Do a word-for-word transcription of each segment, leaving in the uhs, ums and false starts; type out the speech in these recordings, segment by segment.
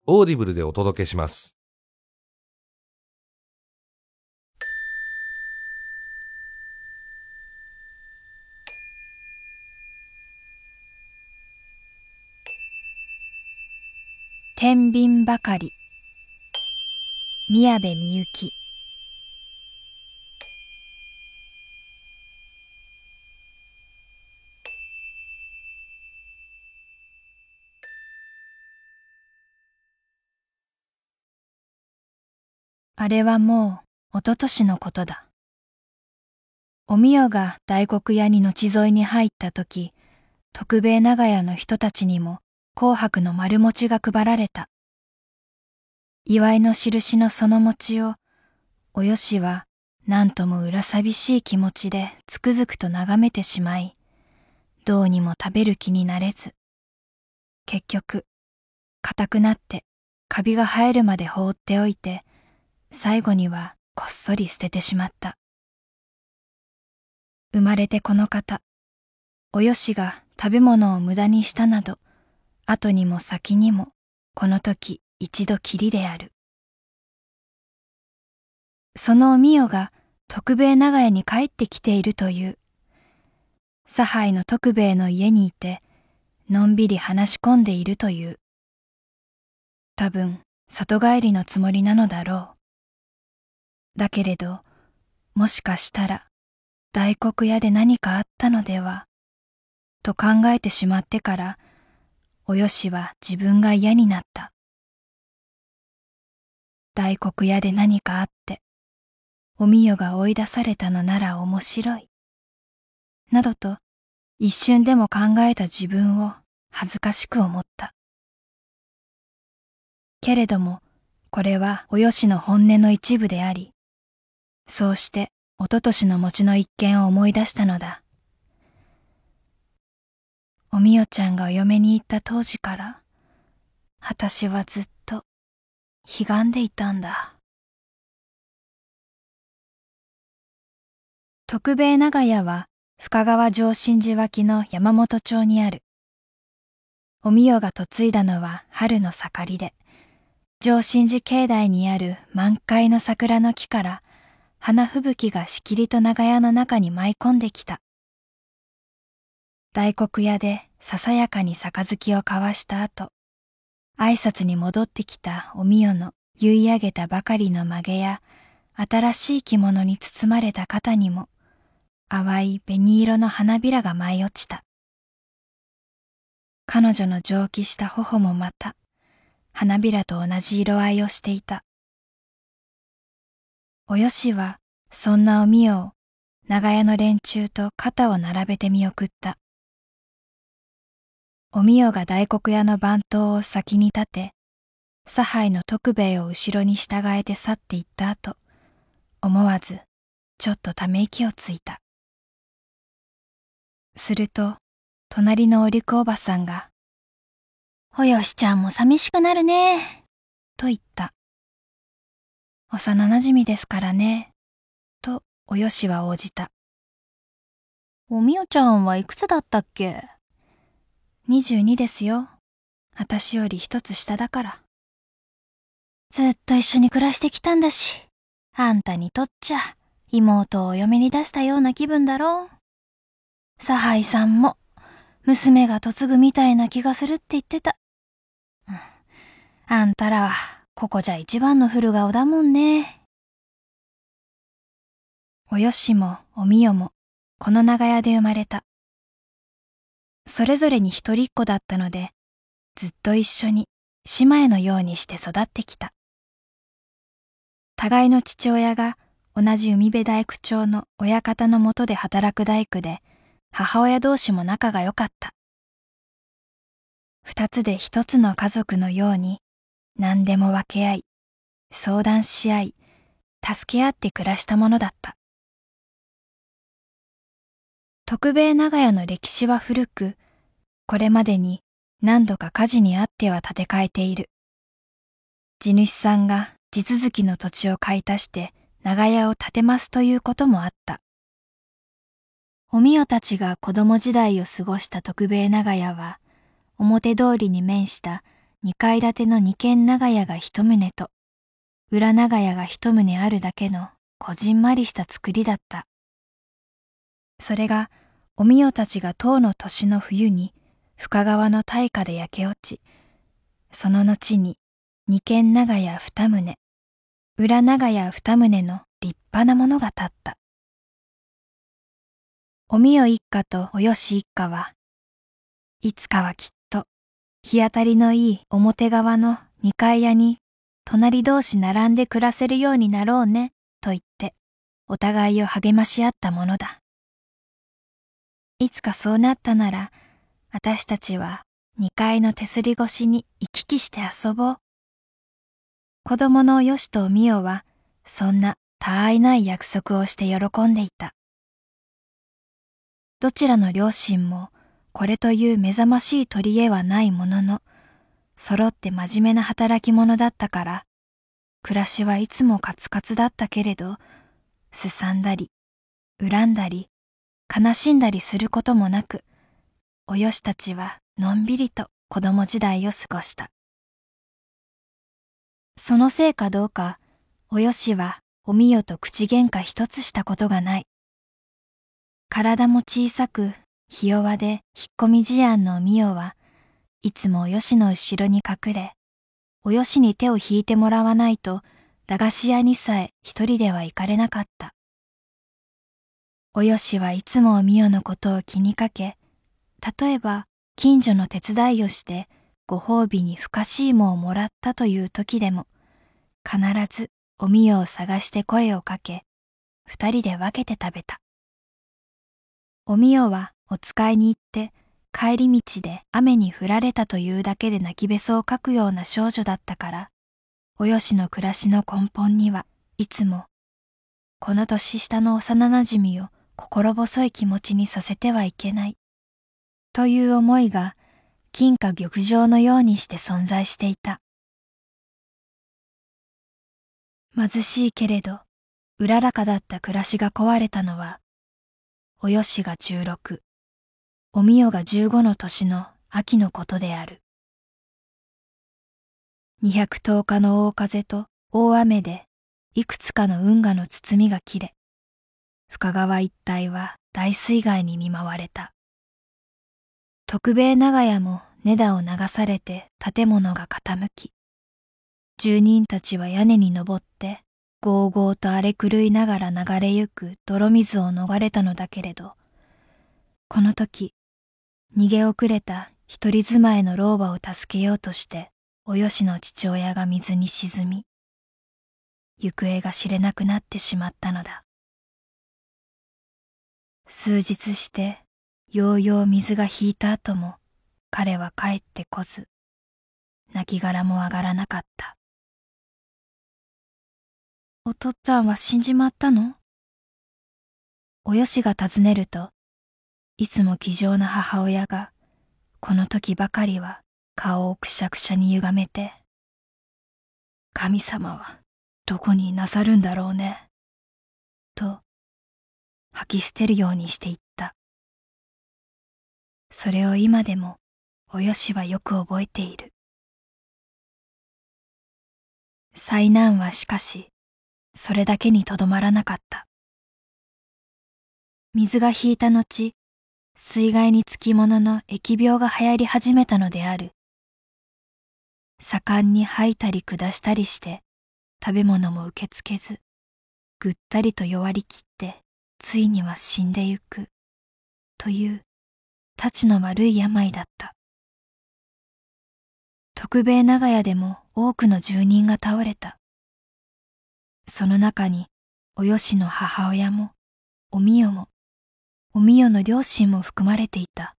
オーディブルでお届けします。 天秤ばかり、宮部みゆき。あれはもう一昨年のことだ。おみよが大黒屋に後添いに入った時、徳兵衛長屋の人たちにも紅白の丸餅が配られた。祝いの印のその餅を、およしは何とも裏寂しい気持ちでつくづくと眺めてしまい、どうにも食べる気になれず、結局硬くなってカビが生えるまで放っておいて、最後にはこっそり捨ててしまった。生まれてこの方、およしが食べ物を無駄にしたなど、後にも先にもこの時一度きりである。そのおみよが徳兵衛長屋に帰ってきているという。差配の徳兵衛の家にいて、のんびり話し込んでいるという。多分里帰りのつもりなのだろう。だけれど、もしかしたら大黒屋で何かあったのでは、と考えてしまってから、およしは自分が嫌になった。大黒屋で何かあって、おみよが追い出されたのなら面白い。などと一瞬でも考えた自分を恥ずかしく思った。けれども、これはおよしの本音の一部であり、そうして一昨年の餅の一件を思い出したのだ。おみよちゃんがお嫁に行った当時から、あたしはずっとひがんでいたんだ。徳兵衛長屋は深川上信寺脇の山本町にある。おみよが嫁いだのは春の盛りで、上信寺境内にある満開の桜の木から花吹雪がしきりと長屋の中に舞い込んできた。大黒屋でささやかに杯を交わした後、挨拶に戻ってきたおみよの結い上げたばかりの髷や新しい着物に包まれた肩にも淡い紅色の花びらが舞い落ちた。彼女の蒸気した頬もまた花びらと同じ色合いをしていた。およしはそんなおみよを長屋の連中と肩を並べて見送った。おみよが大黒屋の番頭を先に立て、差配の徳兵衛を後ろに従えて去っていった後、思わずちょっとため息をついた。すると隣のおりくおばさんが、およしちゃんも寂しくなるね、と言った。幼なじみですからね、とおよしは応じた。おみよちゃんはいくつだったっけ？にじゅうにですよ。あたしより一つ下だから。ずっと一緒に暮らしてきたんだし、あんたにとっちゃ妹をお嫁に出したような気分だろう。差配さんも娘が嫁ぐみたいな気がするって言ってた。うん、あんたらはここじゃ一番の古顔だもんね。およしもおみよもこの長屋で生まれた。それぞれに一人っ子だったので、ずっと一緒に姉妹のようにして育ってきた。互いの父親が同じ海辺大工町の親方のもとで働く大工で、母親同士も仲が良かった。二つで一つの家族のように何でも分け合い、相談し合い、助け合って暮らしたものだった。徳兵衛長屋の歴史は古く、これまでに何度か火事にあっては建て替えている。地主さんが地続きの土地を買い足して長屋を建てますということもあった。おみよたちが子供時代を過ごした徳兵衛長屋は、表通りに面した二階建ての二軒長屋が一棟と、裏長屋が一棟あるだけのこじんまりした造りだった。それがおみよたちが当の年の冬に深川の大火で焼け落ち、その後に二軒長屋二棟、裏長屋二棟の立派なものが建った。おみよ一家とおよし一家はいつかはきっと日当たりのいい表側の二階屋に隣同士並んで暮らせるようになろうねと言ってお互いを励まし合ったものだ。いつかそうなったなら私たちは二階の手すり越しに行き来して遊ぼう。子供のおよしとおみよはそんな他愛ない約束をして喜んでいた。どちらの両親もこれという目覚ましい取り柄はないものの、揃って真面目な働き者だったから、暮らしはいつもカツカツだったけれど、すさんだり、恨んだり、悲しんだりすることもなく、およしたちはのんびりと子供時代を過ごした。そのせいかどうか、およしはおみよと口喧嘩一つしたことがない。体も小さく、ひ弱で引っ込み思案のおみよはいつもおよしの後ろに隠れ、およしに手を引いてもらわないと駄菓子屋にさえ一人では行かれなかった。およしはいつもおみよのことを気にかけ、例えば近所の手伝いをしてご褒美にふかしいもをもらったという時でも、必ずおみよを探して声をかけ、二人で分けて食べた。おみよはお使いに行って帰り道で雨に降られたというだけで泣きべそをかくような少女だったから、およしの暮らしの根本にはいつもこの年下の幼なじみを心細い気持ちにさせてはいけないという思いが金貨玉状のようにして存在していた。貧しいけれどうららかだった暮らしが壊れたのは、およしがじゅうろく、おみよがじゅうごの年の秋のことである。二百十日の大風と大雨でいくつかの運河の包みが切れ、深川一帯は大水害に見舞われた。徳兵衛長屋も根田を流されて建物が傾き、住人たちは屋根に登ってごうごうと荒れ狂いながら流れゆく泥水を逃れたのだけれど、この時逃げ遅れた一人住まいの老婆を助けようとしておよしの父親が水に沈み、行方が知れなくなってしまったのだ。数日してようよう水が引いた後も彼は帰ってこず、亡骸も上がらなかった。お父っつぁんは死んじまったの？およしが尋ねると、いつも気丈な母親がこの時ばかりは顔をくしゃくしゃに歪めて、神様はどこにいなさるんだろうね、と吐き捨てるようにして言った。それを今でもおよしはよく覚えている。災難はしかしそれだけにとどまらなかった。水が引いた後、水害につきものの疫病が流行り始めたのである。盛んに吐いたり下したりして食べ物も受け付けず、ぐったりと弱りきってついには死んでゆくというたちの悪い病だった。徳兵衛長屋でも多くの住人が倒れた。その中におよしの母親もおみよもおみよの両親も含まれていた。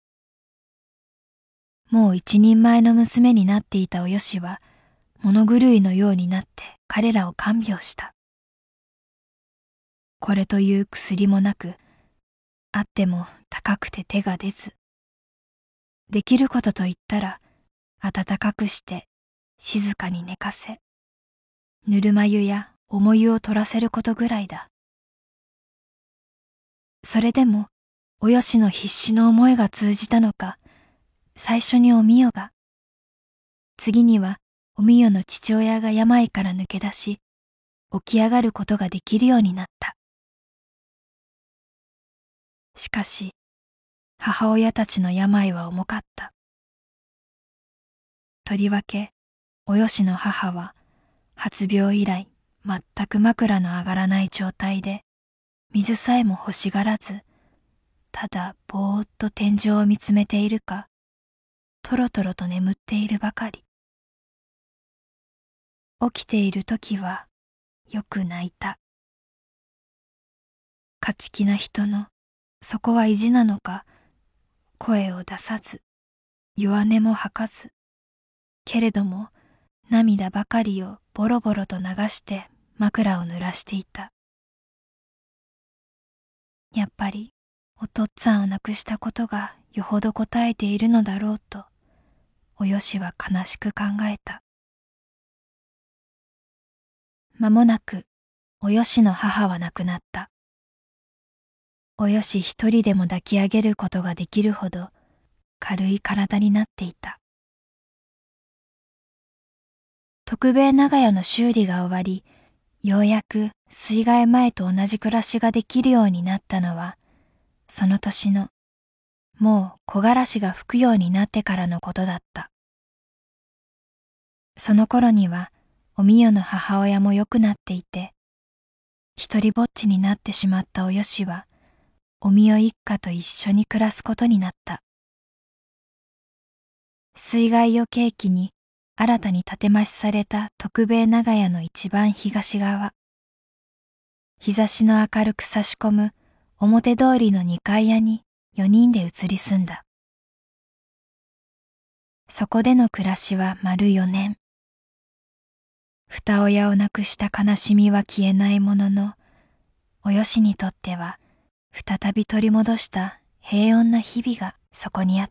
もう一人前の娘になっていたおよしは物狂いのようになって彼らを看病した。これという薬もなく、あっても高くて手が出ず、できることといったら暖かくして静かに寝かせ、ぬるま湯や重湯を取らせることぐらいだ。それでもおよしの必死の思いが通じたのか、最初におみよが次にはおみよの父親が病から抜け出し、起き上がることができるようになった。しかし、母親たちの病は重かった。とりわけ、およしの母は、発病以来、全く枕の上がらない状態で、水さえも欲しがらず、ただぼーっと天井を見つめているか、とろとろと眠っているばかり。起きているときは、よく泣いた。勝ち気な人の、そこは意地なのか、声を出さず、弱音も吐かず、けれども涙ばかりをボロボロと流して枕を濡らしていた。やっぱりお父っつぁんを亡くしたことがよほどこたえているのだろうと、およしは悲しく考えた。間もなくおよしの母は亡くなった。およし一人でも抱き上げることができるほど軽い体になっていた。徳兵衛長屋の修理が終わり、ようやく水害前と同じ暮らしができるようになったのは、その年のもう木枯らしが吹くようになってからのことだった。その頃にはおみよの母親も良くなっていて、一人ぼっちになってしまったおよしは、おみよ一家と一緒に暮らすことになった。水害を契機に新たに建て増しされた徳兵衛長屋の一番東側、日差しの明るく差し込む表通りの二階屋に四人で移り住んだ。そこでの暮らしは丸四年。二親を亡くした悲しみは消えないものの、およしにとっては再び取り戻した平穏な日々がそこにあった。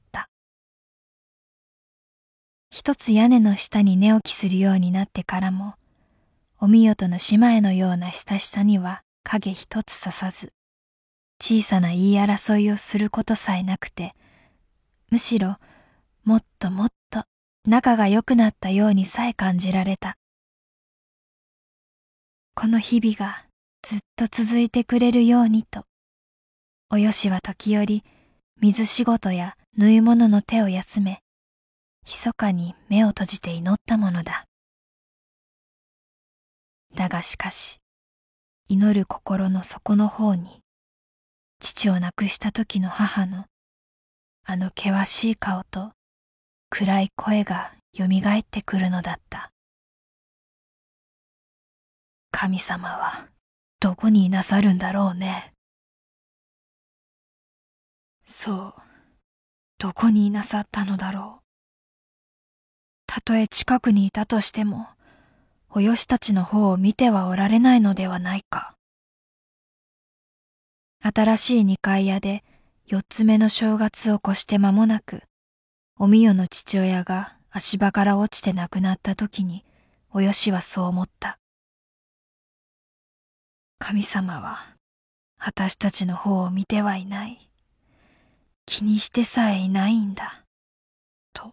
一つ屋根の下に寝起きするようになってからも、おみよとの姉妹のような親しさには影一つささず、小さな言い争いをすることさえなくて、むしろもっともっと仲が良くなったようにさえ感じられた。この日々がずっと続いてくれるようにと、およしは時折水仕事や縫い物の手を休め、密かに目を閉じて祈ったものだ。だがしかし、祈る心の底の方に、父を亡くした時の母のあの険しい顔と暗い声がよみがえってくるのだった。神様はどこにいなさるんだろうね。そう、どこにいなさったのだろう。たとえ近くにいたとしても、およしたちの方を見てはおられないのではないか。新しい二階屋で四つ目の正月を越して間もなく、おみよの父親が足場から落ちて亡くなった時に、およしはそう思った。神様は私たちの方を見てはいない。気にしてさえいないんだ。と。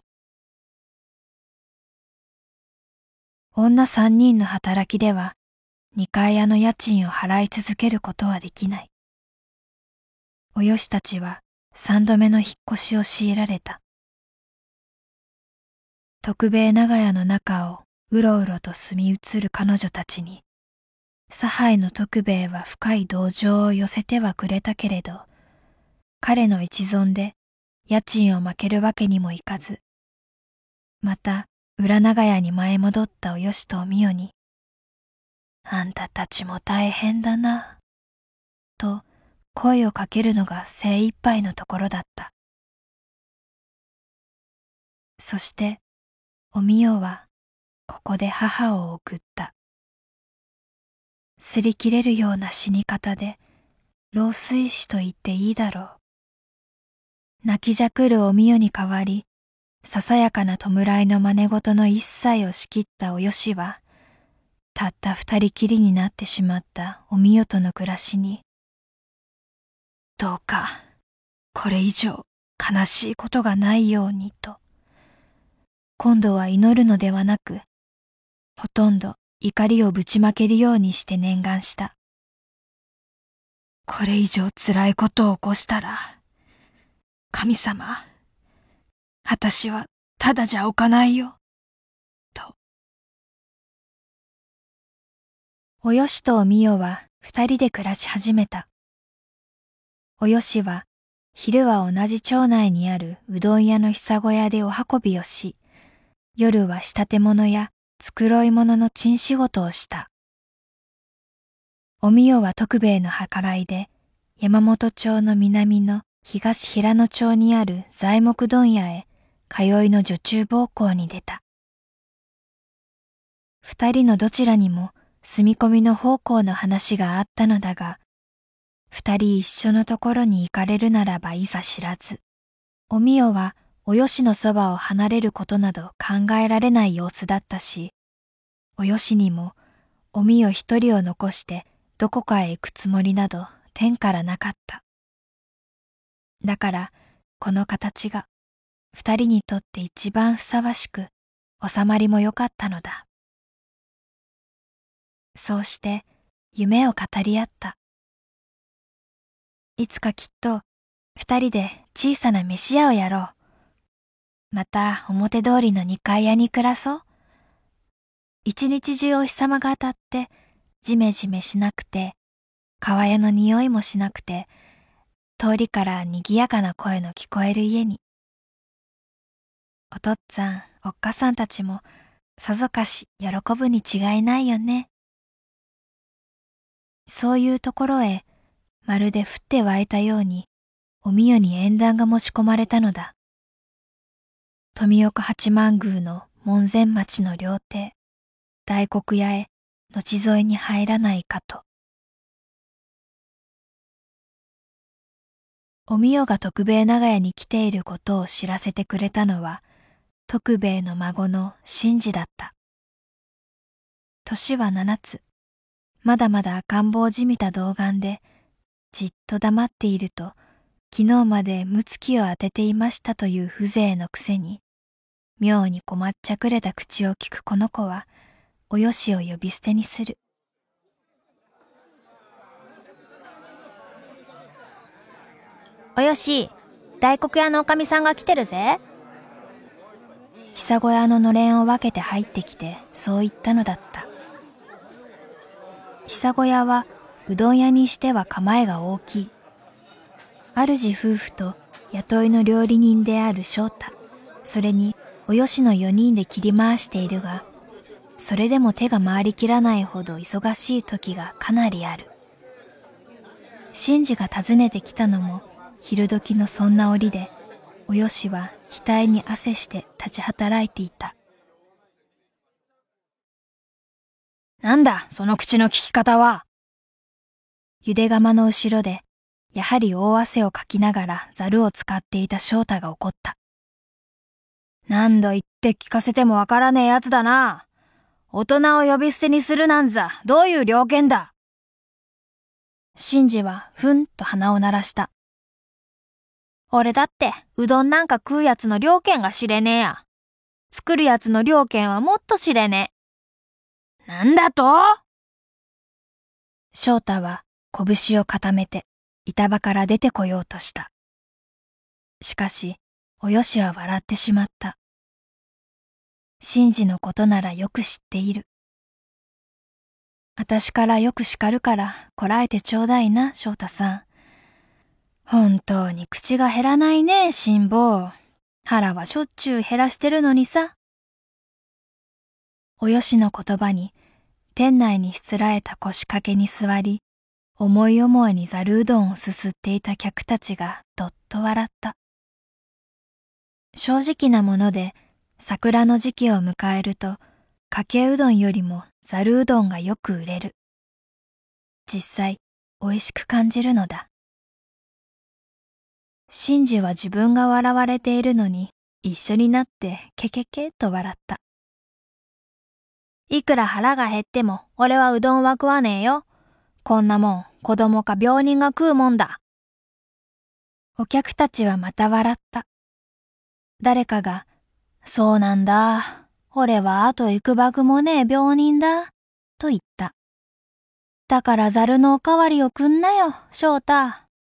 女三人の働きでは、二階屋の家賃を払い続けることはできない。およしたちは三度目の引っ越しを強いられた。徳兵衛長屋の中をうろうろと住み移る彼女たちに、差配の徳兵衛は深い同情を寄せてはくれたけれど、彼の一存で家賃を負けるわけにもいかず、また裏長屋に舞い戻ったおよしとおみよに、あんたたちも大変だな、と声をかけるのが精一杯のところだった。そして、おみよはここで母を送った。擦り切れるような死に方で、老衰死と言っていいだろう。泣きじゃくるおみよに代わり、ささやかな弔いの真似事の一切を仕切ったおよしは、たった二人きりになってしまったおみよとの暮らしに、どうかこれ以上悲しいことがないようにと、 今度は祈るのではなく、ほとんど怒りをぶちまけるようにして念願した。これ以上辛いことを起こしたら、神様、私はただじゃおかないよ、と。およしとおみよは二人で暮らし始めた。およしは昼は同じ町内にあるうどん屋の久小屋でお運びをし、夜は仕立て物や繕い物の賃仕事をした。おみよは徳兵衛の計らいで山本町の南の東平野町にある材木問屋へ通いの女中奉公に出た。二人のどちらにも住み込みの奉公の話があったのだが、二人一緒のところに行かれるならばいざ知らず、おみよはおよしのそばを離れることなど考えられない様子だったし、およしにもおみよ一人を残してどこかへ行くつもりなど天からなかった。だからこの形が二人にとって一番ふさわしく、収まりもよかったのだ。そうして夢を語り合った。いつかきっと二人で小さな飯屋をやろう。また表通りの二階屋に暮らそう。一日中お日様が当たってジメジメしなくて、川屋の匂いもしなくて、通りからにぎやかな声の聞こえる家に。お父っつぁん、おっかさんたちもさぞかし喜ぶに違いないよね。そういうところへまるで降って湧いたようにおみよに縁談が持ち込まれたのだ。富岡八幡宮の門前町の料亭、大黒屋へ後添えに入らないかと。おみよが徳兵衛長屋に来ていることを知らせてくれたのは、徳兵衛の孫の新次だった。年は七つ、まだまだ赤ん坊じみた童顔で、じっと黙っていると、昨日までむつきを当てていましたという風情のくせに、妙に困っちゃくれた口を聞くこの子は、およしを呼び捨てにする。およし、大黒屋のおかみさんが来てるぜ。久小屋ののれんを分けて入ってきて、そう言ったのだった。久小屋はうどん屋にしては構えが大きい。主夫婦と雇いの料理人である翔太、それにおよしの四人で切り回しているが、それでも手が回りきらないほど忙しい時がかなりある。新次が訪ねてきたのも昼時のそんな折で、およしは額に汗して立ち働いていた。なんだその口の利き方は。ゆで釜の後ろでやはり大汗をかきながらざるを使っていた翔太が怒った。何度言って聞かせてもわからねえやつだな。大人を呼び捨てにするなんざどういう了見だ。新次はふんと鼻を鳴らした。俺だってうどんなんか食うやつの了見が知れねえや。作るやつの了見はもっと知れねえ。なんだと？翔太は拳を固めて板場から出てこようとした。しかしおよしは笑ってしまった。新次のことならよく知っている。あたしからよく叱るからこらえてちょうだいな、翔太さん。本当に口が減らないね、辛抱。腹はしょっちゅう減らしてるのにさ。およしの言葉に店内にしつらえた腰掛けに座り、思い思いにざるうどんをすすっていた客たちがどっと笑った。正直なもので桜の時期を迎えるとかけうどんよりもざるうどんがよく売れる。実際おいしく感じるのだ。新次は自分が笑われているのに一緒になってケケケと笑った。いくら腹が減っても俺はうどんは食わねえよ。こんなもん子供か病人が食うもんだ。お客たちはまた笑った。誰かがそうなんだ。俺はあと行くばくもねえ病人だ。と言った。だからザルのおかわりをくんなよ、翔太。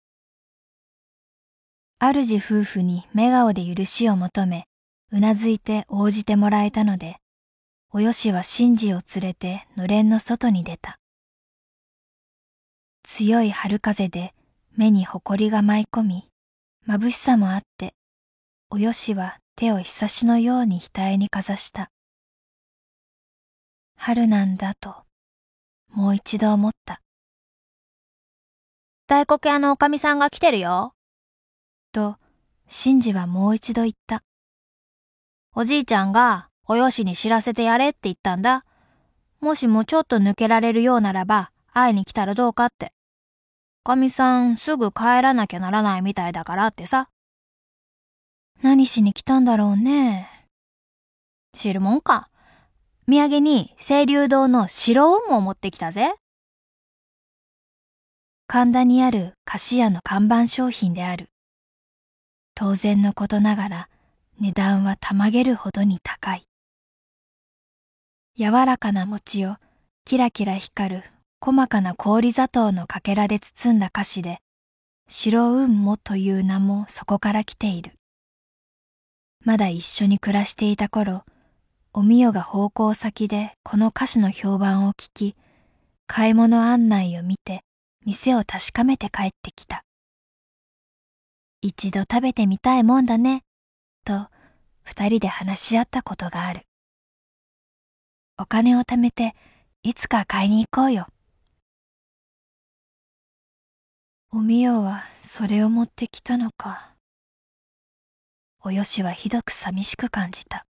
主夫婦に目顔で許しを求め、うなずいて応じてもらえたので、およしは新次を連れてのれんの外に出た。強い春風で目にほこりが舞い込み、眩しさもあって、およしは手をひさしのように額にかざした。春なんだと、もう一度思った。大黒屋のおかみさんが来てるよ。と、新次はもう一度言った。おじいちゃんがおよしに知らせてやれって言ったんだ。もしもちょっと抜けられるようならば会いに来たらどうかって。おかみさんすぐ帰らなきゃならないみたいだからってさ。何しに来たんだろうね。知るもんか。土産に清流堂の白雲も持ってきたぜ。神田にある菓子屋の看板商品である。当然のことながら値段はたまげるほどに高い。柔らかな餅をキラキラ光る細かな氷砂糖のかけらで包んだ菓子で、白雲母という名もそこから来ている。まだ一緒に暮らしていた頃、おみよが奉公先でこの菓子の評判を聞き、買い物案内を見て店を確かめて帰ってきた。一度食べてみたいもんだね、と二人で話し合ったことがある。お金を貯めていつか買いに行こうよ。おみよはそれを持ってきたのか。およしはひどく寂しく感じた。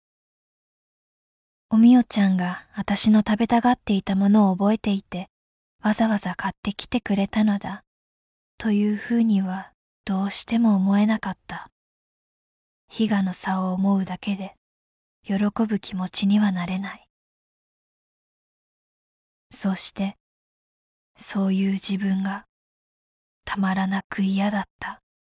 おみよちゃんがあたしの食べたがっていたものを覚えていて、わざわざ買ってきてくれたのだ、というふうにはどうしても思えなかった。悲願の差を思うだけで、喜ぶ気持ちにはなれない。そして、そういう自分がたまらなく嫌だった。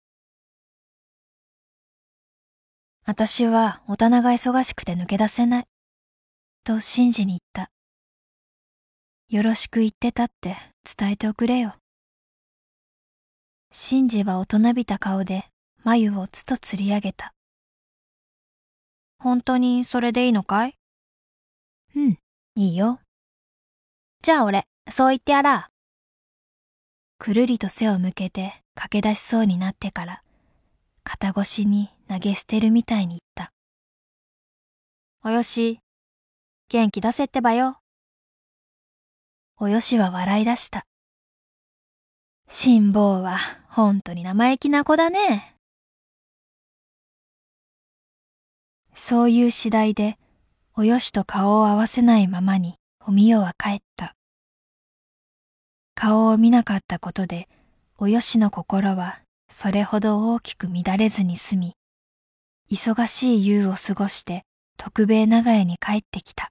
あたしはお店が忙しくて抜け出せない、と新次に言った。よろしく言ってたって伝えておくれよ。新次は大人びた顔で眉をつとつり上げた。本当にそれでいいのかい？うん、いいよ。じゃあ俺、そう言ってやら。くるりと背を向けて駆け出しそうになってから、肩越しに投げ捨てるみたいに言った。およし、元気出せってばよ。およしは笑い出した。辛抱はほんとに生意気な子だね。そういう次第で、およしと顔を合わせないままにおみよは帰った。顔を見なかったことで、およしの心はそれほど大きく乱れずに済み、忙しい夕を過ごして徳兵衛長屋に帰ってきた。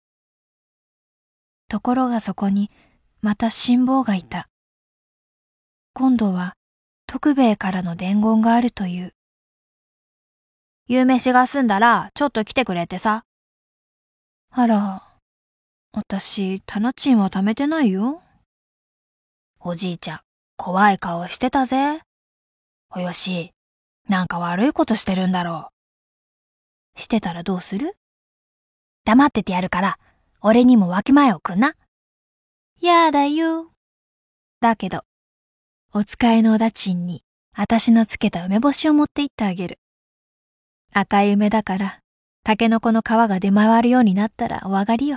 ところがそこにまた辛抱がいた。今度は徳兵衛からの伝言があるという。夕飯が済んだらちょっと来てくれってさ。あら、私、タナチンは貯めてないよ。おじいちゃん、怖い顔してたぜ。およし、なんか悪いことしてるんだろう。してたらどうする？黙っててやるから、俺にもわきまえをくんな。やだよ。だけど、お使いのおだちんに、あたしのつけた梅干しを持って行ってあげる。赤い梅だから、タケノコの皮が出回るようになったらお上がりよ。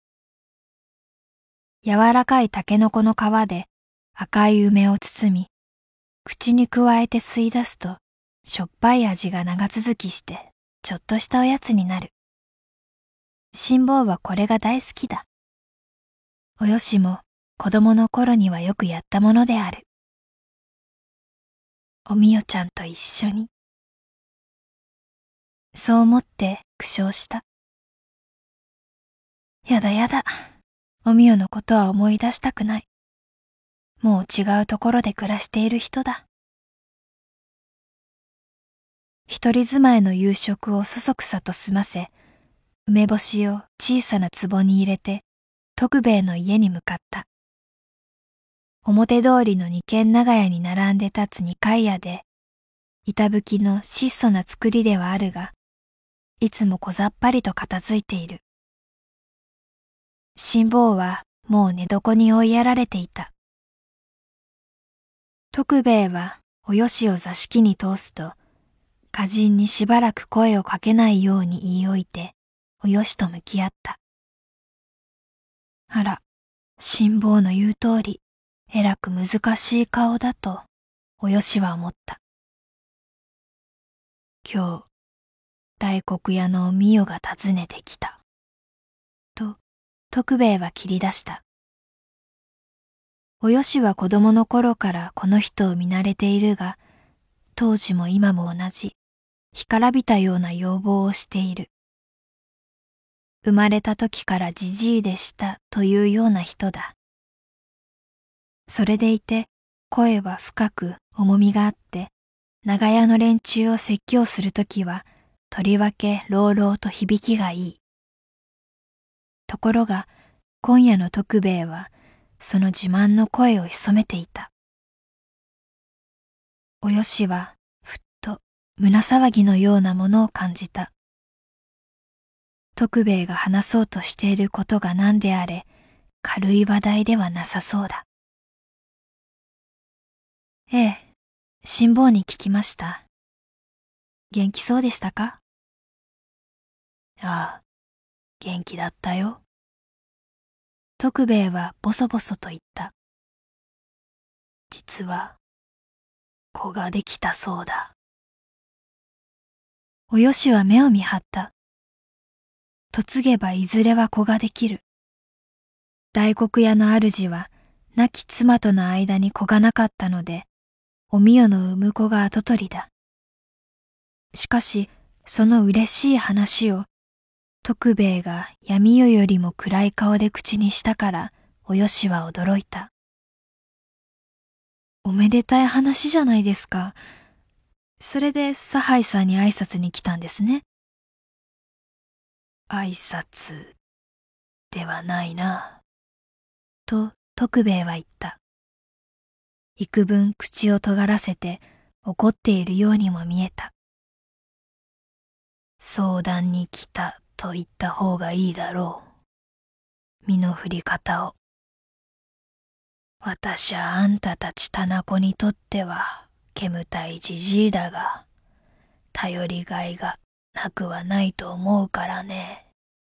柔らかいタケノコの皮で赤い梅を包み、口にくわえて吸い出すと、しょっぱい味が長続きして、ちょっとしたおやつになる。辛抱はこれが大好きだ。およしも子供の頃にはよくやったものである。おみよちゃんと一緒に。そう思って苦笑した。やだやだ、おみよのことは思い出したくない。もう違うところで暮らしている人だ。 一人住まいの夕食をそそくさと済ませ、梅干しを小さな壺に入れて徳兵衛の家に向かった。表通りの二軒長屋に並んで立つ二階屋で、板吹きの質素な造りではあるが、いつも小ざっぱりと片付いている。辛坊はもう寝床に追いやられていた。徳兵衛はおよしを座敷に通すと、歌人にしばらく声をかけないように言い置いて、およしと向き合った。あら、辛坊の言う通り、えらく難しい顔だと、およしは思った。今日、大黒屋のおみよが訪ねてきた。と、徳兵衛は切り出した。およしは子供の頃からこの人を見慣れているが、当時も今も同じ、干からびたような要望をしている。生まれた時からじじいでしたというような人だ。それでいて声は深く重みがあって、長屋の連中を説教するときはとりわけ朗々と響きがいい。ところが今夜の徳兵衛はその自慢の声を潜めていた。およしはふっと胸騒ぎのようなものを感じた。徳兵衛が話そうとしていることが何であれ、軽い話題ではなさそうだ。ええ、辛坊に聞きました。元気そうでしたか？ああ、元気だったよ。徳兵衛はボソボソと言った。実は、子ができたそうだ。およしは目を見張った。嫁げばいずれは子ができる。大黒屋の主は亡き妻との間に子がなかったので、おみよの産む子が跡取りだ。しかしその嬉しい話を徳兵衛が闇夜よりも暗い顔で口にしたから、およしは驚いた。おめでたい話じゃないですか。それで差配さんに挨拶に来たんですね。挨拶ではないな、と徳兵衛は言った。幾分口を尖らせて怒っているようにも見えた。相談に来たと言った方がいいだろう。身の振り方を。私はあんたたち店子にとっては煙たいじじいだが、頼りがいがなくはないと思うからね。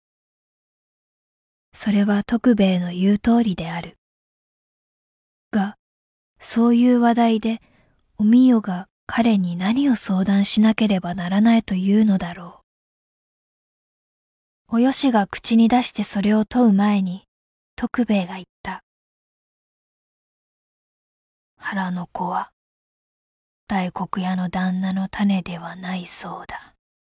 それは徳兵衛の言う通りである。が、そういう話題でおみよが彼に何を相談しなければならないというのだろう。およしが口に出してそれを問う前に、徳兵衛が言った。腹の子は大黒屋の旦那の種ではないそうだ。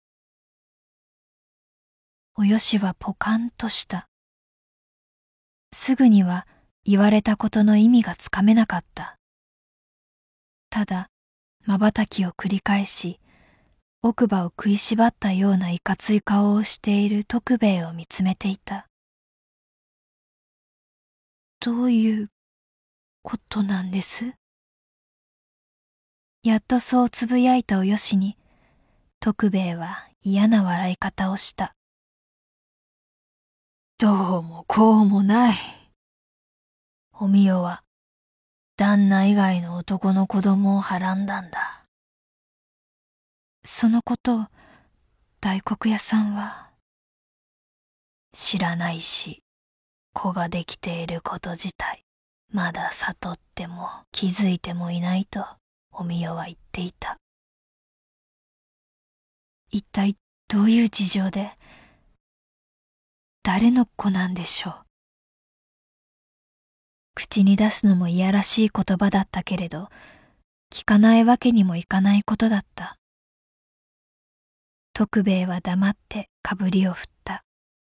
およしはポカンとした。すぐには言われたことの意味がつかめなかった。ただ瞬きを繰り返し、奥歯を食いしばったようないかつい顔をしている徳兵衛を見つめていた。どういうことなんです？やっとそうつぶやいたおよしに、徳兵衛は嫌な笑い方をした。どうもこうもない。おみよは旦那以外の男の子供をはらんだんだ。そのことを大黒屋さんは知らないし、子ができていること自体まだ悟っても気づいてもいないとおみよは言っていた。一体どういう事情で、誰の子なんでしょう。口に出すのもいやらしい言葉だったけれど、聞かないわけにもいかないことだった。徳兵衛は黙ってかぶりを振った。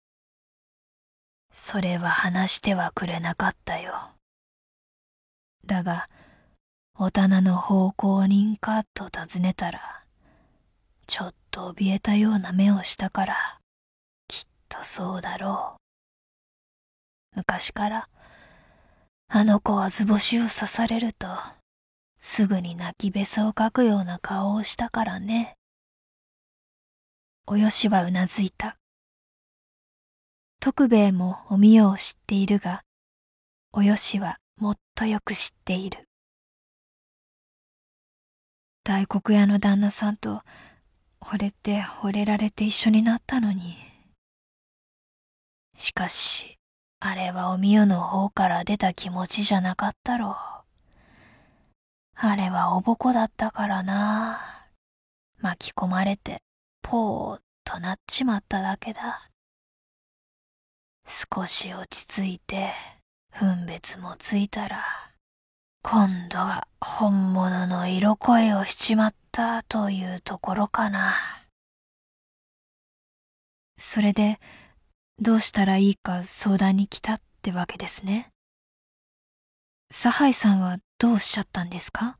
それは話してはくれなかったよ。だが、お店の奉公人かと尋ねたら、 ちょっと怯えたような目をしたから、きっとそうだろう。昔からあの子は図星を刺されるとすぐに泣きべそをかくような顔をしたからね。およしはうなずいた。徳兵衛もおみよを知っているが、およしはもっとよく知っている。大黒屋の旦那さんと惚れて惚れられて一緒になったのに。しかし、あれはおみよの方から出た気持ちじゃなかったろう。あれはおぼこだったからな。巻き込まれてポーッとなっちまっただけだ。少し落ち着いて分別もついたら、今度は本物の色恋をしちまったというところかな。それでどうしたらいいか相談に来たってわけですね。佐拝さんはどうおっしゃったんですか？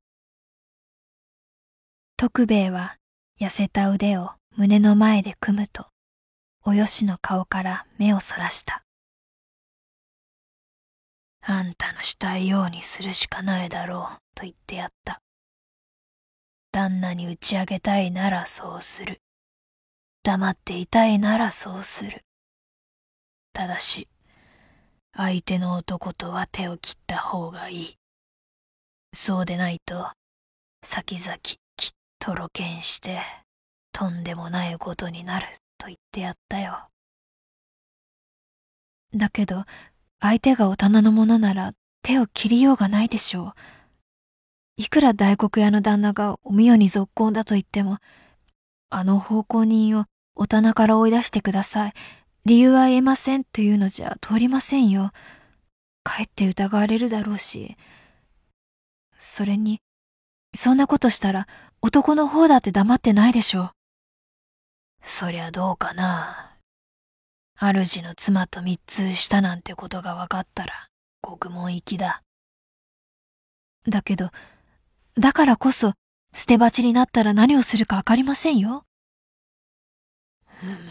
徳兵衛は痩せた腕を胸の前で組むと、およしの顔から目をそらした。あんたのしたいようにするしかないだろうと言ってやった。旦那に打ち明けたいならそうする。黙っていたいならそうする。ただし、相手の男とは手を切った方がいい。そうでないと、先々きっと露見して、とんでもないことになると言ってやったよ。だけど、相手がお店の者なら手を切りようがないでしょう。いくら大黒屋の旦那がおみよに続行だと言っても、あの奉公人をお店から追い出してください。理由は言えませんというのじゃ通りませんよ。かえって疑われるだろうし。それに、そんなことしたら男の方だって黙ってないでしょう。そりゃどうかな。主の妻と密通したなんてことが分かったら、獄門行きだ。だけど、だからこそ、捨て鉢になったら何をするか分かりませんよ。うむ。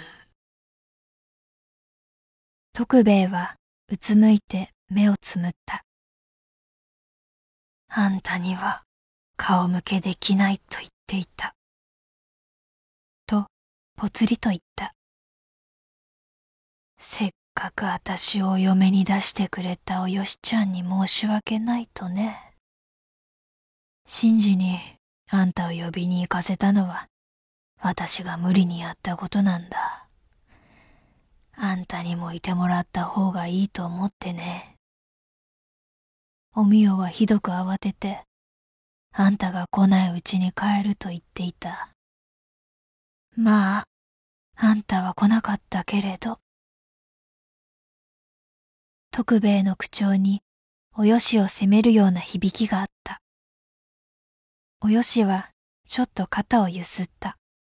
徳兵衛はうつむいて目をつむった。あんたには顔向けできないと言っていた。と、ぽつりと言った。せっかくあたしをお嫁に出してくれたおよしちゃんに申し訳ないとね。真治にあんたを呼びに行かせたのは私が無理にやったことなんだ。あんたにもいてもらった方がいいと思ってね。おみよはひどく慌てて、あんたが来ないうちに帰ると言っていた。まあ、あんたは来なかったけれど。徳兵衛の口調におよしを責めるような響きがあった。およしはちょっと肩をゆすった。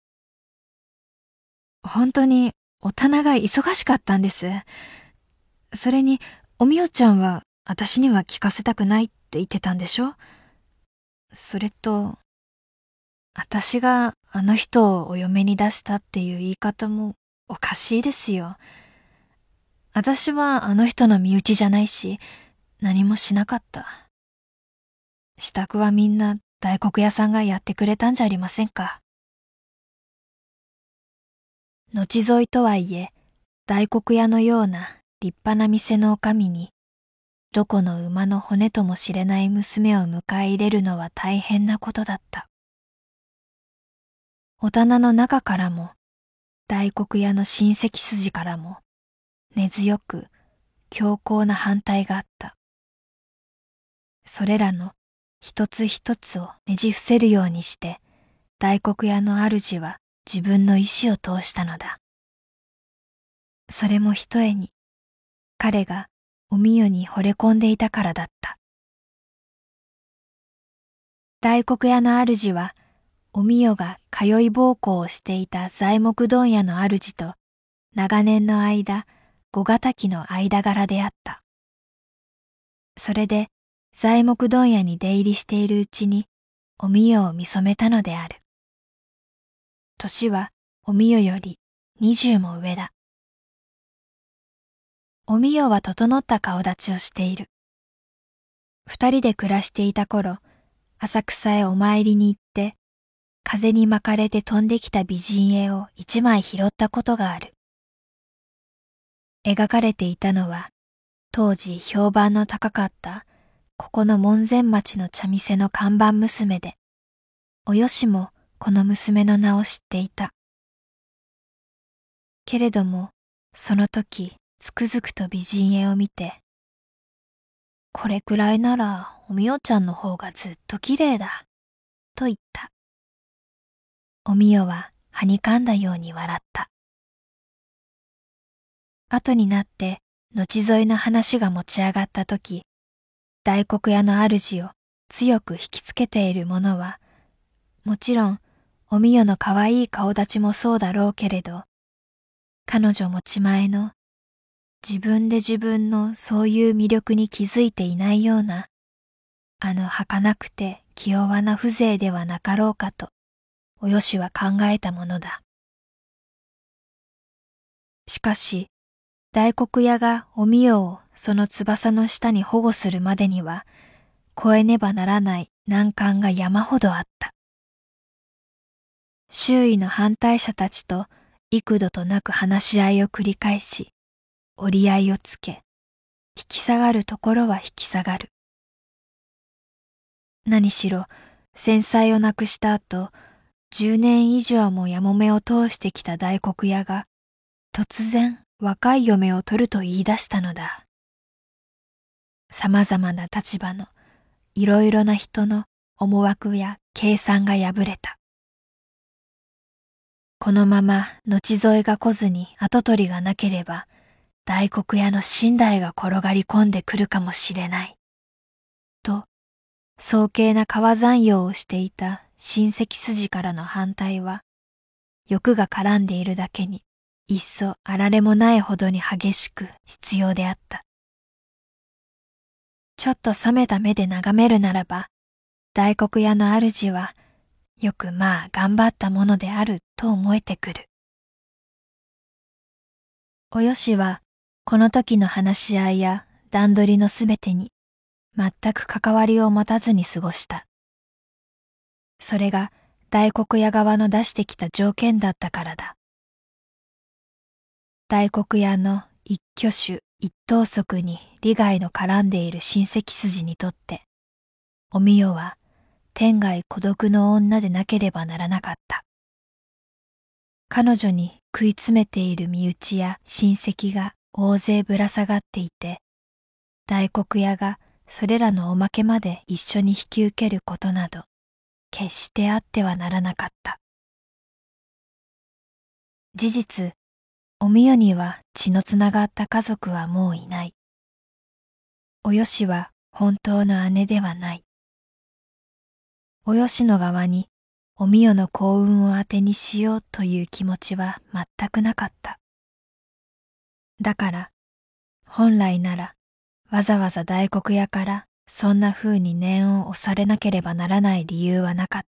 本当にお店が忙しかったんです。それにおみよちゃんは私には聞かせたくないって言ってたんでしょ。それと、私があの人をお嫁に出したっていう言い方もおかしいですよ。私はあの人の身内じゃないし、何もしなかった。支度はみんな大黒屋さんがやってくれたんじゃありませんか。後添いとはいえ、大黒屋のような立派な店の女将に、どこの馬の骨とも知れない娘を迎え入れるのは大変なことだった。お店の中からも、大黒屋の親戚筋からも、根強く強硬な反対があった。それらの一つ一つをねじ伏せるようにして、大黒屋の主は自分の意志を通したのだ。それもひとえに、彼がおみよに惚れ込んでいたからだった。大黒屋の主は、おみよが通い奉公をしていた材木問屋の主と、長年の間、五ヶ滝の間柄であった。それで、材木問屋に出入りしているうちに、おみよを見初めたのである。 年はおみよよりにじゅうも上だ。おみよは整った顔立ちをしている。二人で暮らしていた頃、浅草へお参りに行って、風に巻かれて飛んできた美人絵を一枚拾ったことがある。描かれていたのは、当時評判の高かったここの門前町の茶店の看板娘で、およしもこの娘の名を知っていた。けれども、その時つくづくと美人絵を見て、これくらいならおみよちゃんの方がずっと綺麗だ、と言った。おみよははにかんだように笑った。後になって後添いの話が持ち上がった時、大黒屋の主を強く引きつけているものは、もちろんおみよのかわいい顔立ちもそうだろうけれど、彼女持ち前の自分で自分のそういう魅力に気づいていないような、あの儚くて気弱な風情ではなかろうかと、およしは考えたものだ。しかし、大黒屋がおみよをその翼の下に保護するまでには、越えねばならない難関が山ほどあった。周囲の反対者たちと幾度となく話し合いを繰り返し、折り合いをつけ、引き下がるところは引き下がる。何しろ、繊細をなくした後、十年以上もやもめを通してきた大黒屋が、突然若い嫁を取ると言い出したのだ。さまざまな立場のいろいろな人の思惑や計算が破れた。このまま後添いが来ずに跡取りがなければ、大黒屋の身代が転がり込んでくるかもしれない。と、早計な川山用をしていた親戚筋からの反対は、欲が絡んでいるだけに、いっそあられもないほどに激しく必要であった。ちょっと冷めた目で眺めるならば、大黒屋の主は、よくまあ頑張ったものであると思えてくる。およしは、この時の話し合いや段取りのすべてに、全く関わりを持たずに過ごした。それが大黒屋側の出してきた条件だったからだ。大黒屋の一挙手一投足に利害の絡んでいる親戚筋にとって、おみよは天涯孤独の女でなければならなかった。彼女に食い詰めている身内や親戚が大勢ぶら下がっていて、大黒屋がそれらのおまけまで一緒に引き受けることなど、決してあってはならなかった。事実、おみよには血のつながった家族はもういない。およしは本当の姉ではない。およしの側におみよの幸運を当てにしようという気持ちは全くなかった。だから、本来ならわざわざ大黒屋からそんな風に念を押されなければならない理由はなかった。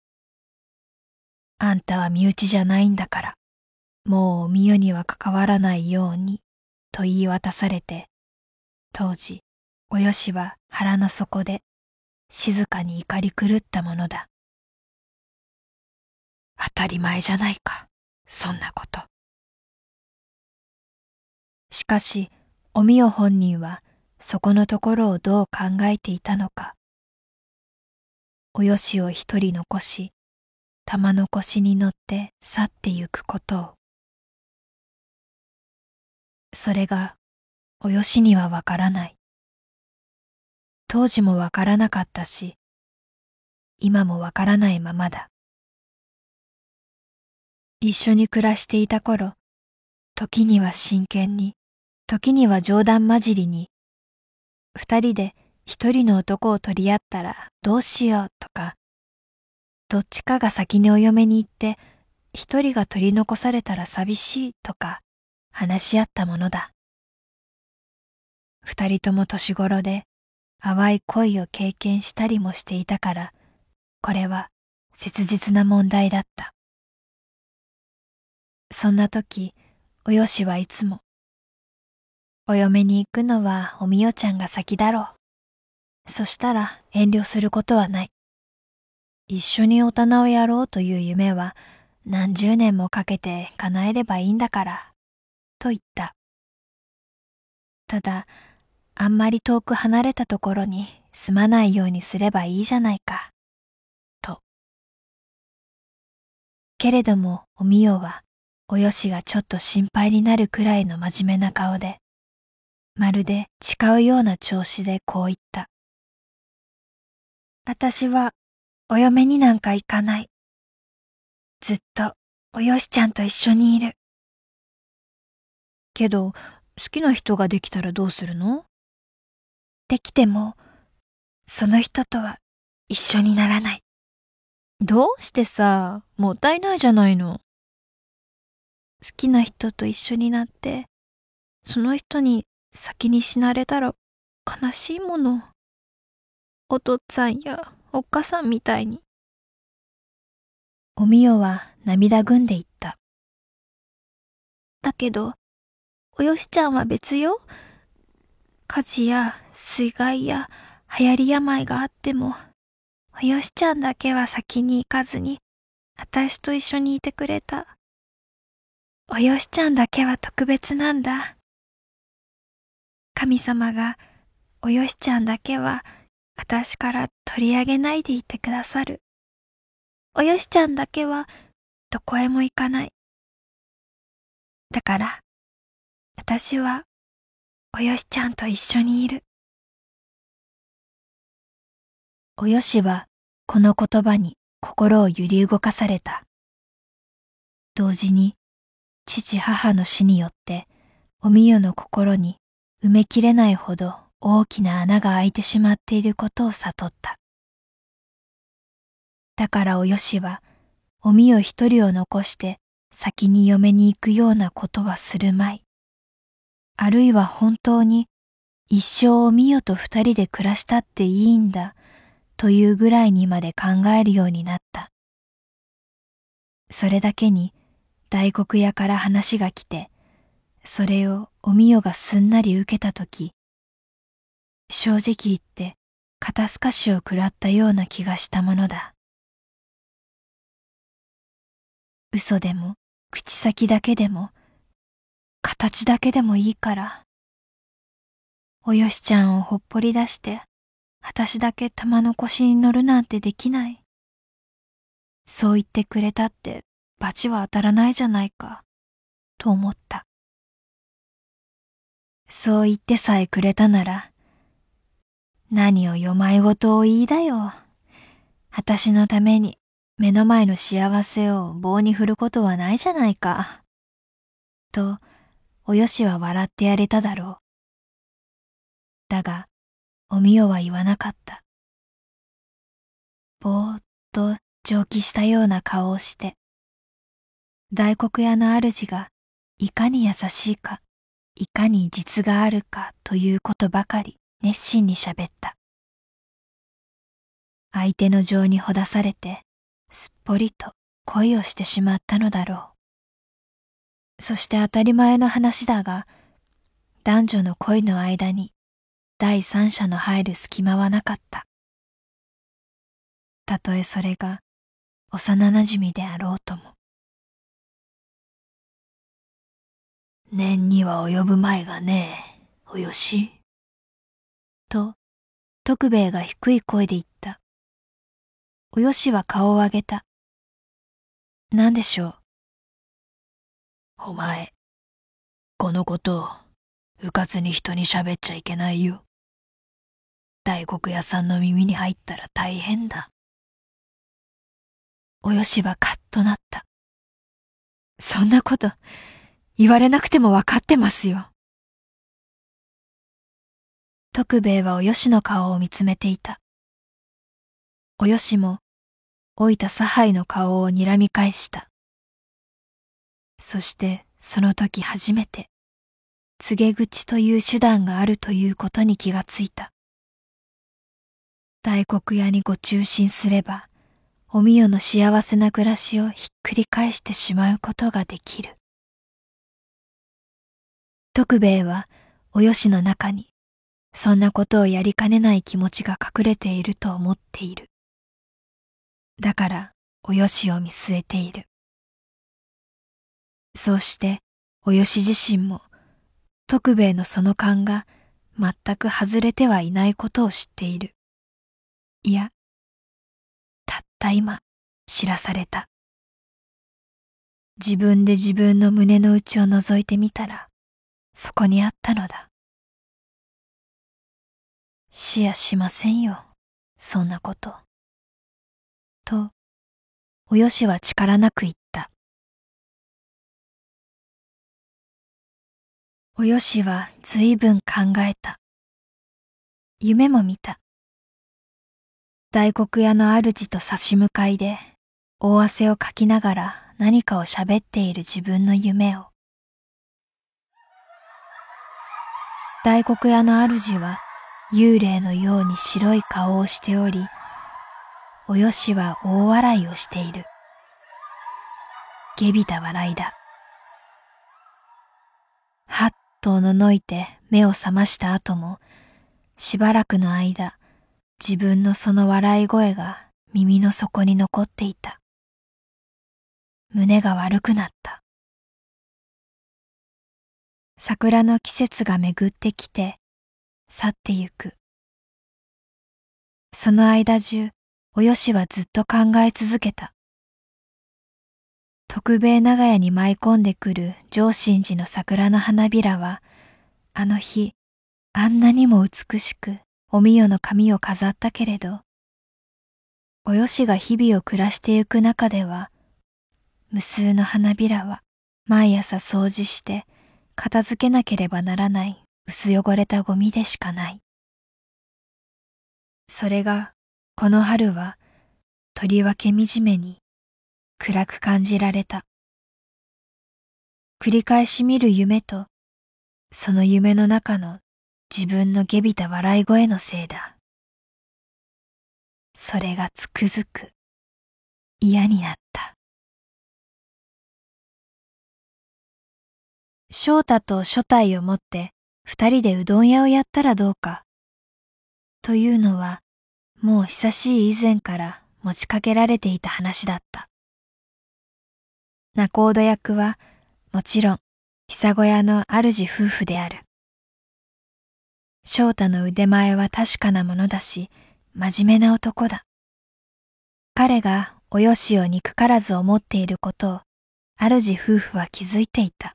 あんたは身内じゃないんだから、もうおみよには関わらないように、と言い渡されて、当時、およしは腹の底で静かに怒り狂ったものだ。当たり前じゃないか、そんなこと。しかし、おみよ本人はそこのところをどう考えていたのか。およしを一人残し、玉の腰に乗って去ってゆくことを。それがおよしにはわからない。当時もわからなかったし、今もわからないままだ。一緒に暮らしていた頃、時には真剣に、時には冗談交じりに、二人で一人の男を取り合ったらどうしようとか、どっちかが先にお嫁に行って一人が取り残されたら寂しいとか話し合ったものだ。二人とも年頃で淡い恋を経験したりもしていたから、これは切実な問題だった。 そんな時、およしはいつも、お嫁に行くのはおみよちゃんが先だろう。そしたら遠慮することはない。一緒にお棚をやろうという夢は何十年もかけて叶えればいいんだから、と言った。ただ、あんまり遠く離れたところに住まないようにすればいいじゃないか、と。けれどもおみよは、およしがちょっと心配になるくらいの真面目な顔で、まるで誓うような調子でこう言った。あたしはお嫁になんか行かない。ずっとおよしちゃんと一緒にいる。けど、好きな人ができたらどうするの？できても、その人とは一緒にならない。どうしてさ、もったいないじゃないの。好きな人と一緒になって、その人に先に死なれたら悲しいもの。お父っつぁんやおっかさんみたいに。おみよは涙ぐんで言った。だけど、およしちゃんは別よ。火事や水害や流行り病があっても、およしちゃんだけは先に行かずに、あたしと一緒にいてくれた。およしちゃんだけは特別なんだ。神様が、およしちゃんだけは、あたしから取り上げないでいてくださる。およしちゃんだけは、どこへも行かない。だから、あたしは、およしちゃんと一緒にいる。およしは、この言葉に心を揺り動かされた。同時に、父母の死によって、おみよの心に埋めきれないほど大きな穴が開いてしまっていることを悟った。だからおよしは、おみよ一人を残して先に嫁に行くようなことはするまい。あるいは本当に一生おみよと二人で暮らしたっていいんだというぐらいにまで考えるようになった。それだけに大黒屋から話が来て、それをおみよがすんなり受けたとき、正直言って肩透かしを食らったような気がしたものだ。嘘でも口先だけでも形だけでもいいから、およしちゃんをほっぽり出して私だけ玉の腰に乗るなんてできない。そう言ってくれたって罰は当たらないじゃないか、と思った。そう言ってさえくれたなら、何をよまいごとを言いだよ。私のために目の前の幸せを棒に振ることはないじゃないか。と、およしは笑ってやれただろう。だが、おみよは言わなかった。ぼーっと蒸気したような顔をして、大黒屋の主がいかに優しいか、いかに実があるかということばかり熱心にしゃべった。相手の情にほだされて、すっぽりと恋をしてしまったのだろう。そして当たり前の話だが、男女の恋の間に第三者の入る隙間はなかった。たとえそれが幼なじみであろうとも。年には及ぶまいがね、およし。と、徳兵衛が低い声で言った。およしは顔を上げた。何でしょう。お前、このことをうかつに人に喋っちゃいけないよ。大黒屋さんの耳に入ったら大変だ。およしはカッとなった。そんなこと言われなくてもわかってますよ。徳兵衛はおよしの顔を見つめていた。およしも老いた差配の顔を睨み返した。そしてその時初めて告げ口という手段があるということに気がついた。大黒屋にご忠心すれば、おみよの幸せな暮らしをひっくり返してしまうことができる。 徳兵衛はおよしの中にそんなことをやりかねない気持ちが隠れていると思っている。だからおよしを見据えている。そうしておよし自身も徳兵衛のその勘が全く外れてはいないことを知っている。いや、たった今知らされた。自分で自分の胸の内を覗いてみたら、そこにあったのだ。しやしませんよ、そんなこと。と、およしは力なく言った。およしはずいぶん考えた。夢も見た。大黒屋の主と差し向かいで、大汗をかきながら何かをしゃべっている自分の夢を。大黒屋の主は幽霊のように白い顔をしており、およしは大笑いをしている。下びた笑いだ。はっとおののいて目を覚ました後も、しばらくの間、自分のその笑い声が耳の底に残っていた。胸が悪くなった。桜の季節がめぐってきて、去ってゆく。その間中、およしはずっと考え続けた。徳兵衛長屋に舞い込んでくる上心寺の桜の花びらは、あの日、あんなにも美しくおみよの髪を飾ったけれど、およしが日々を暮らしてゆく中では、無数の花びらは毎朝掃除して片付けなければならない薄汚れたゴミでしかない。それがこの春はとりわけ惨めに暗く感じられた。繰り返し見る夢とその夢の中の自分の下びた笑い声のせいだ。それがつくづく嫌になった。翔太と所帯を持って二人でうどん屋をやったらどうか。というのはもう久しい以前から持ちかけられていた話だった。仲人役はもちろん久小屋の主夫婦である。翔太の腕前は確かなものだし、真面目な男だ。彼がおよしを憎からず思っていることを主夫婦は気づいていた。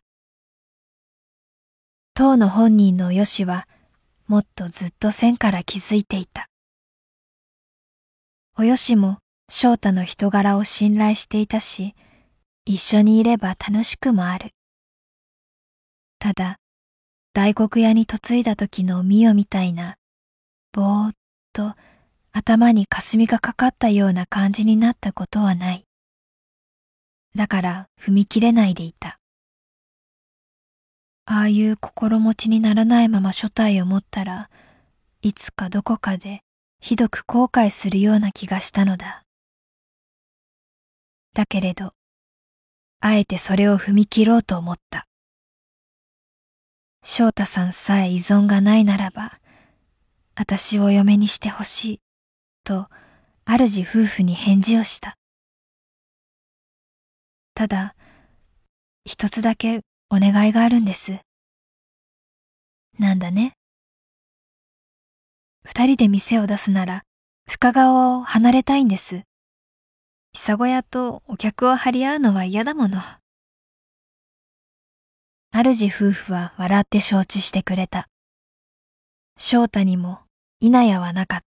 当の本人のおよしはもっとずっと先から気づいていた。およしも翔太の人柄を信頼していたし、一緒にいれば楽しくもある。ただ、大黒屋に嫁いだ時のおみよみたいな、ぼーっと頭に霞がかかったような感じになったことはない。だから踏み切れないでいた。ああいう心持ちにならないまま所帯を持ったら、いつかどこかでひどく後悔するような気がしたのだ。だけれど、あえてそれを踏み切ろうと思った。翔太さんさえ依存がないならば、私をお嫁にしてほしい、と主夫婦に返事をした。ただ、一つだけお願いがあるんです。なんだね。二人で店を出すなら、深川を離れたいんです。久小屋とお客を張り合うのは嫌だもの。主夫婦は笑って承知してくれた。翔太にも否やはなかった。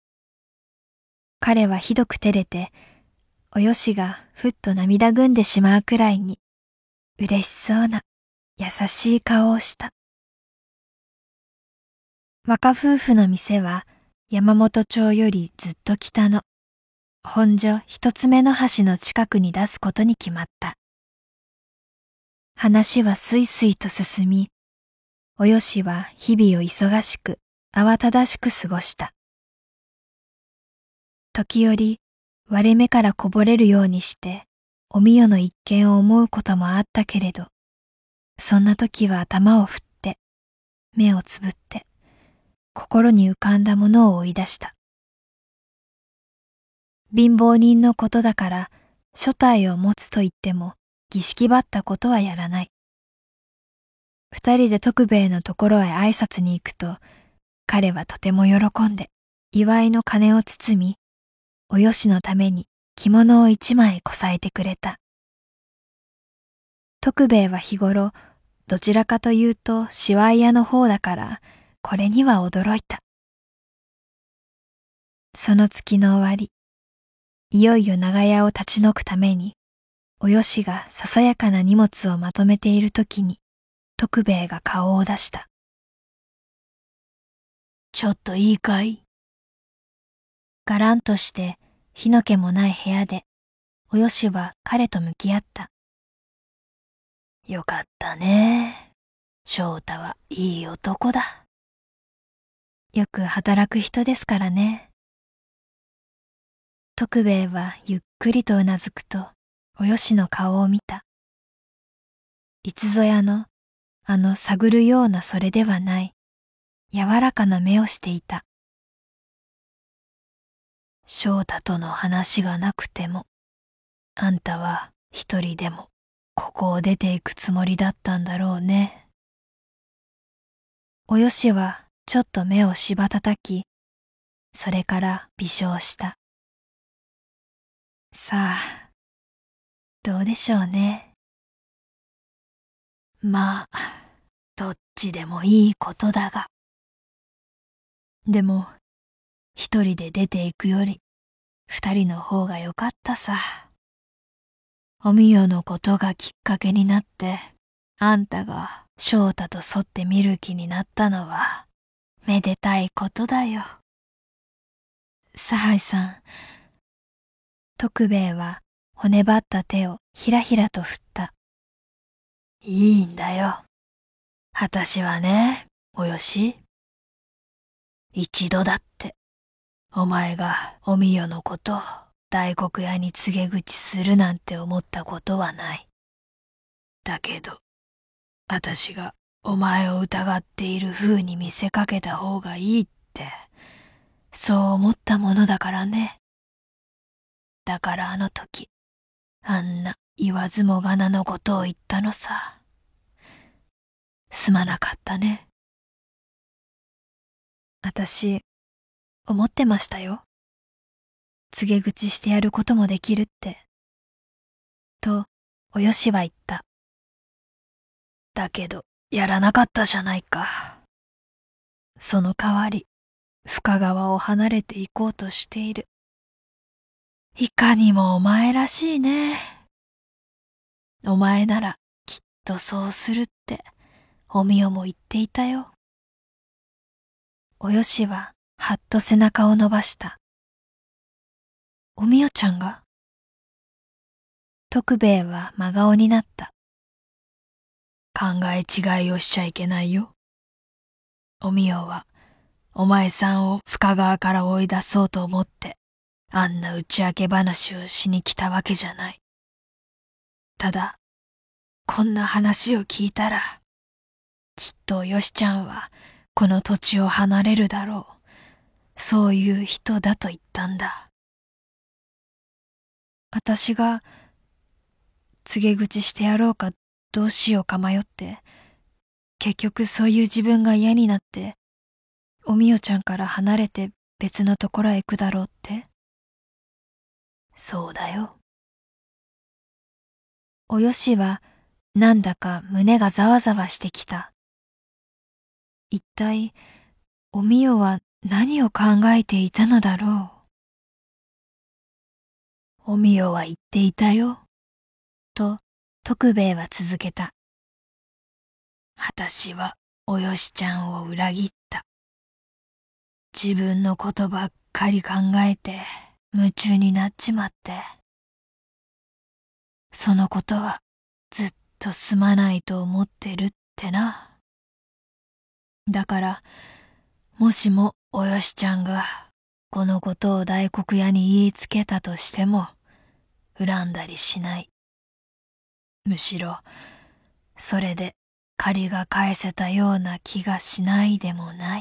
彼はひどく照れて、およしがふっと涙ぐんでしまうくらいに、嬉しそうな優しい顔をした。若夫婦の店は山本町よりずっと北の本所一つ目の橋の近くに出すことに決まった。話はすいすいと進み、およしは日々を忙しく慌ただしく過ごした。時折割れ目からこぼれるようにしておみよの一件を思うこともあったけれど、 そんな時は頭を振って、目をつぶって、心に浮かんだものを追い出した。貧乏人のことだから所帯を持つと言っても儀式ばったことはやらない。二人で徳兵衛のところへ挨拶に行くと、彼はとても喜んで祝いの金を包み、およしのために着物を一枚こさえてくれた。徳兵衛は日頃どちらかというとしわい屋の方だから、これには驚いた。その月の終わり、いよいよ長屋を立ち退くために、およしがささやかな荷物をまとめているときに、徳兵衛が顔を出した。ちょっといいかい？がらんとして火の気もない部屋で、およしは彼と向き合った。よかったね。翔太はいい男だ。よく働く人ですからね。徳兵衛はゆっくりとうなずくと、およしの顔を見た。いつぞやのあの探るようなそれではない、柔らかな目をしていた。翔太との話がなくても、あんたは一人でもここを出ていくつもりだったんだろうね。およしはちょっと目をしばたたき、それから微笑した。さあ、どうでしょうね。まあ、どっちでもいいことだが。でも、一人で出ていくより、二人の方がよかったさ。おみよのことがきっかけになって、あんたが翔太と沿って見る気になったのは、めでたいことだよ。佐杯さん、徳兵衛は骨張った手をひらひらと振った。いいんだよ。あたしはね、およし。一度だって、お前がおみよのことを大黒屋に告げ口するなんて思ったことはない。だけど、あたしがお前を疑っている風に見せかけた方がいいって、そう思ったものだからね。だからあの時、あんな言わずもがなのことを言ったのさ。すまなかったね。あたし、思ってましたよ。告げ口してやることもできるって。と、およしは言った。だけど、やらなかったじゃないか。その代わり、深川を離れて行こうとしている。いかにもお前らしいね。お前ならきっとそうするって、おみよも言っていたよ。およしははっと背中を伸ばした。おみよちゃんが？徳兵衛は真顔になった。考え違いをしちゃいけないよ。おみよは、お前さんを深川から追い出そうと思って、あんな打ち明け話をしに来たわけじゃない。ただ、こんな話を聞いたら、きっとよしちゃんはこの土地を離れるだろう。そういう人だと言ったんだ。あたしが告げ口してやろうかどうしようか迷って、結局そういう自分が嫌になって、おみよちゃんから離れて別のところへ行くだろうって。そうだよ。およしはなんだか胸がざわざわしてきた。一体おみよは何を考えていたのだろう。おみよは言っていたよ。と徳兵衛は続けた。あたしはおよしちゃんを裏切った。自分のことばっかり考えて夢中になっちまって。そのことはずっとすまないと思ってるってな。だから、もしもおよしちゃんがこのことを大黒屋に言いつけたとしても、恨んだりしない。むしろ、それで借りが返せたような気がしないでもない。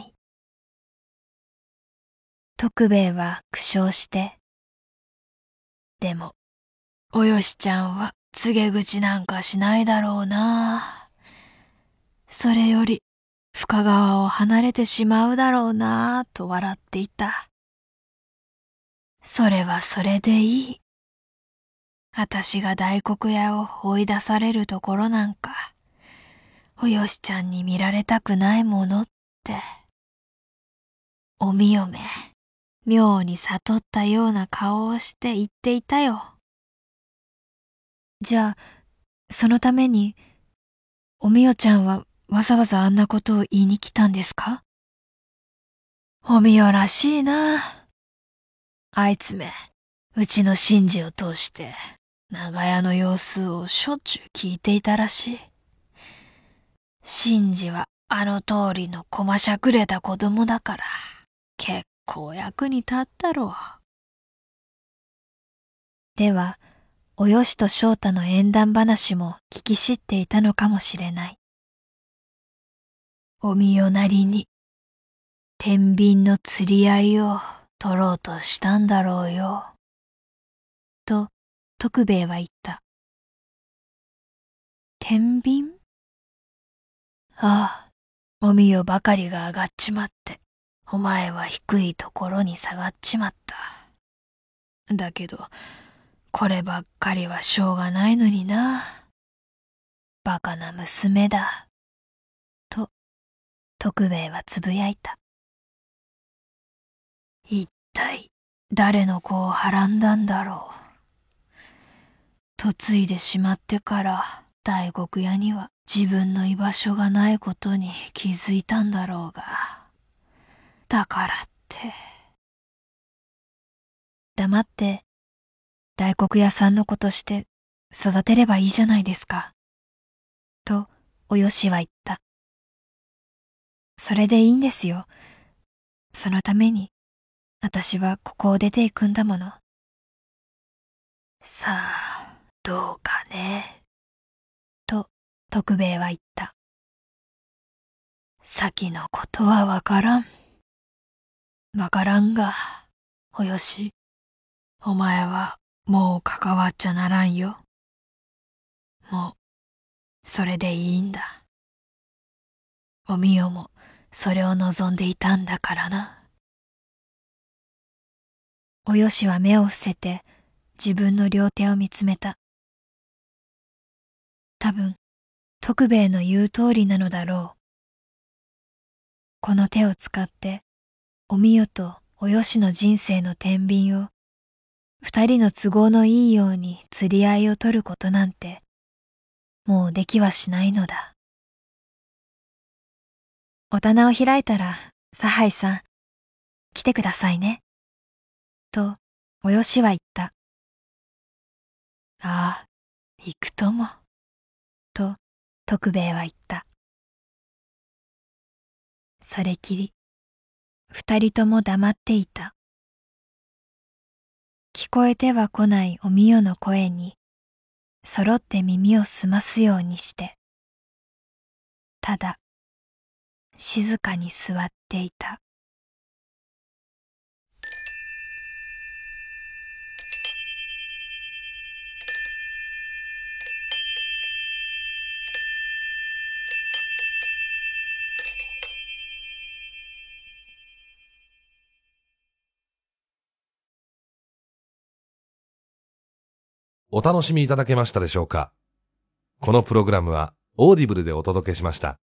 徳兵衛は苦笑して、でも、およしちゃんは告げ口なんかしないだろうな。それより、深川を離れてしまうだろうなと笑っていた。それはそれでいい。あたしが大黒屋を追い出されるところなんか、およしちゃんに見られたくないものって。おみよめ、妙に悟ったような顔をして言っていたよ。じゃあ、そのために、おみよちゃんはわざわざあんなことを言いに来たんですか？おみよらしいな。あいつめ、うちの神事を通して、長屋の様子をしょっちゅう聞いていたらしい。神事はあの通りのこましゃくれた子供だから、結構役に立ったろう。では、およしと翔太の縁談話も聞き知っていたのかもしれない。おみよなりに、天秤の釣り合いを取ろうとしたんだろうよ。と、徳兵衛は言った。天秤？ああ、おみよばかりが上がっちまって、お前は低いところに下がっちまった。だけど、こればっかりはしょうがないのにな。バカな娘だ。と、徳兵衛はつぶやいた。一体、誰の子をはらんだんだろう。嫁いでしまってから、大黒屋には自分の居場所がないことに気づいたんだろうが。だからって。黙って、大黒屋さんの子として育てればいいじゃないですか。と、およしは言った。それでいいんですよ。そのために、私はここを出ていくんだもの。さあ、どうかね。と、徳兵衛は言った。先のことはわからん。わからんが、およし、お前はもう関わっちゃならんよ。もう、それでいいんだ。おみよもそれを望んでいたんだからな。およしは目を伏せて自分の両手を見つめた。多分、徳兵衛の言う通りなのだろう。この手を使って、おみよとおよしの人生の天秤を、二人の都合のいいように釣り合いを取ることなんて、もうできはしないのだ。お棚を開いたら、差配さん、来てくださいね。と、およしは言った。ああ、行くとも。と、徳兵衛は言った。それきり、二人とも黙っていた。聞こえては来ないおみよの声に、揃って耳を澄ますようにして、ただ、静かに座っていた。 お楽しみいただけましたでしょうか。このプログラムはオーディブルでお届けしました。